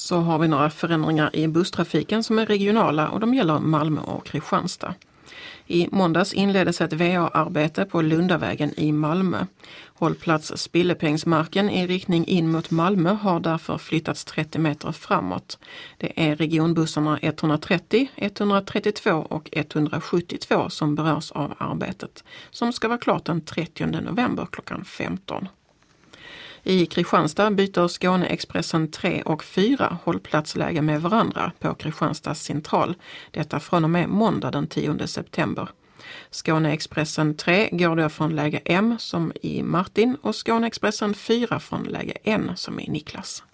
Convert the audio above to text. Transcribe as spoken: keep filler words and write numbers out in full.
så har vi några förändringar i busstrafiken som är regionala och de gäller Malmö och Kristianstad. I måndags inleddes ett V A-arbete på Lundavägen i Malmö. Hållplats Spillepengsmarken i riktning in mot Malmö har därför flyttats trettio meter framåt. Det är regionbussarna etthundratrettio, etthundratrettiotvå och etthundrasjuttiotvå som berörs av arbetet, som ska vara klart den trettionde november klockan femton. I Kristianstad byter Skåneexpressen tre och fyra hållplatsläge med varandra på Kristianstads central. Detta från och med måndag den tionde september. Skåneexpressen tre går då från läge M som i Martin och Skåneexpressen fyra från läge N som i Niklas.